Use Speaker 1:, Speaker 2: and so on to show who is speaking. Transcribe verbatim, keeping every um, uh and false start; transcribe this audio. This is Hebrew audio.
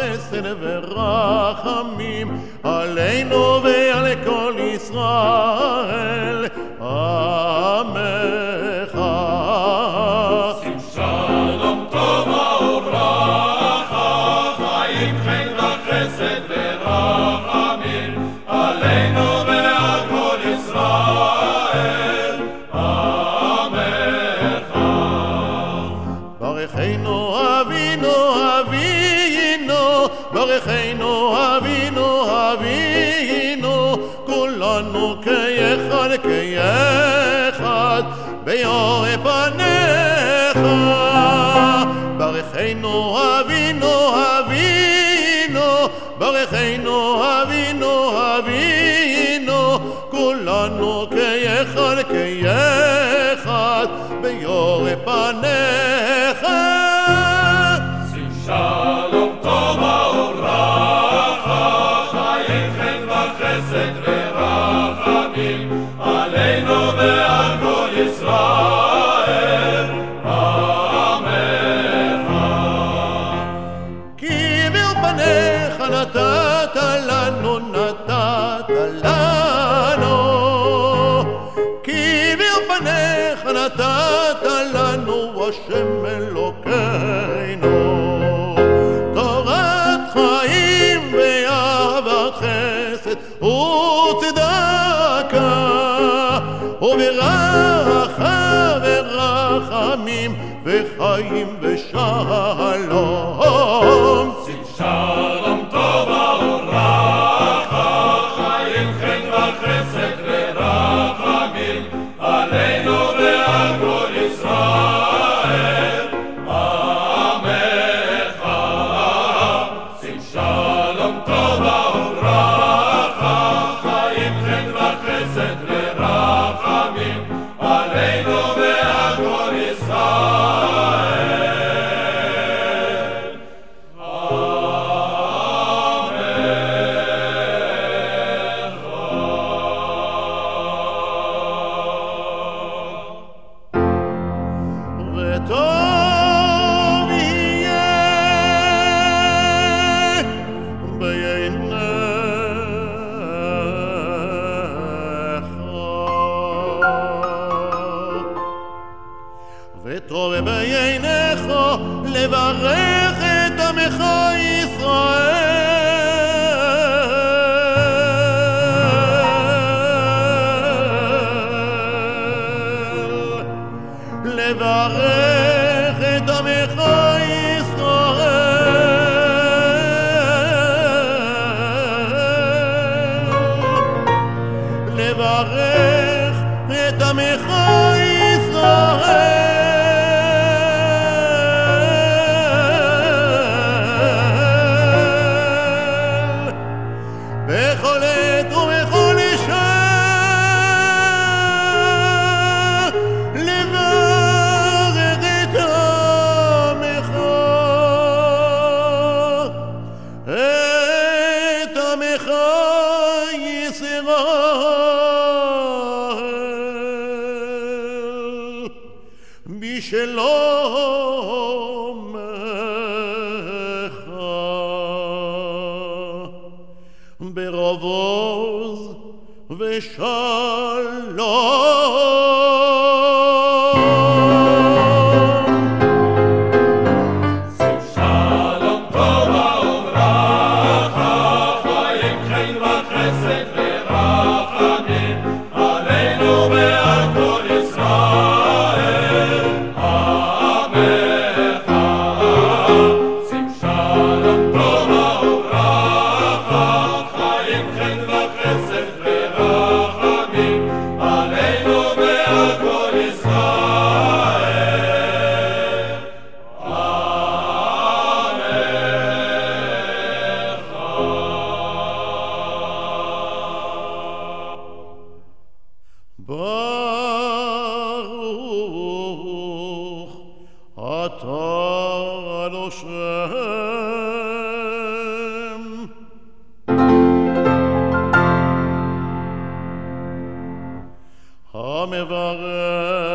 Speaker 1: חסד ורחמים עלינו ועל כל ישראל עמך.
Speaker 2: שים שלום טוב וברכה, חיים חן וחסד ורחמים עלינו ועל כל ישראל עמך.
Speaker 1: ברכנו אבינו אבינו, ברכנו אבינו אבינו, כולנו כאחד כאחד באור פניך. ברכנו אבינו אבינו, ברכנו אבינו אבינו, כולנו כאחד כאחד באור פניך.
Speaker 2: שים שלום טוב וברכה, חיים חן וחסד ורחמים עלינו ועל כל ישראל עמך.
Speaker 1: כי בפניך נתת לנו, נתת לנו, כי בפניך נתת לנו השם אלוקינו, תורת חיים ואהבת חסד וצדקה וברכה ורחמים וחיים ושלום.
Speaker 2: שים שלום טוב וברכה, חיים חן וחסד ורחמים עלינו ועל כל ישראל עמך. שים שלום טוב וברכה, חיים חן וחסד ורחמים עלינו ועל כל ישראל
Speaker 1: וטוב יהיה בעיניך, וטוב בעיניך לברך את עמך ישראל, לברך את עמך ישראל, לברך את עמך ישראל בכל עת ובכל שעה, לברך את עמך, את עמך ישראל, בשלומך, ברוב עוז ושלום.
Speaker 2: שים שלום טוב וברכה, חיים חן וחסד ורחמים עלינו ועל כל ישראל עמך. שים שלום טוב וברכה, חיים חן וחסד ורחמים עלינו ועל כל ישראל
Speaker 1: ברוך אתה השם המברך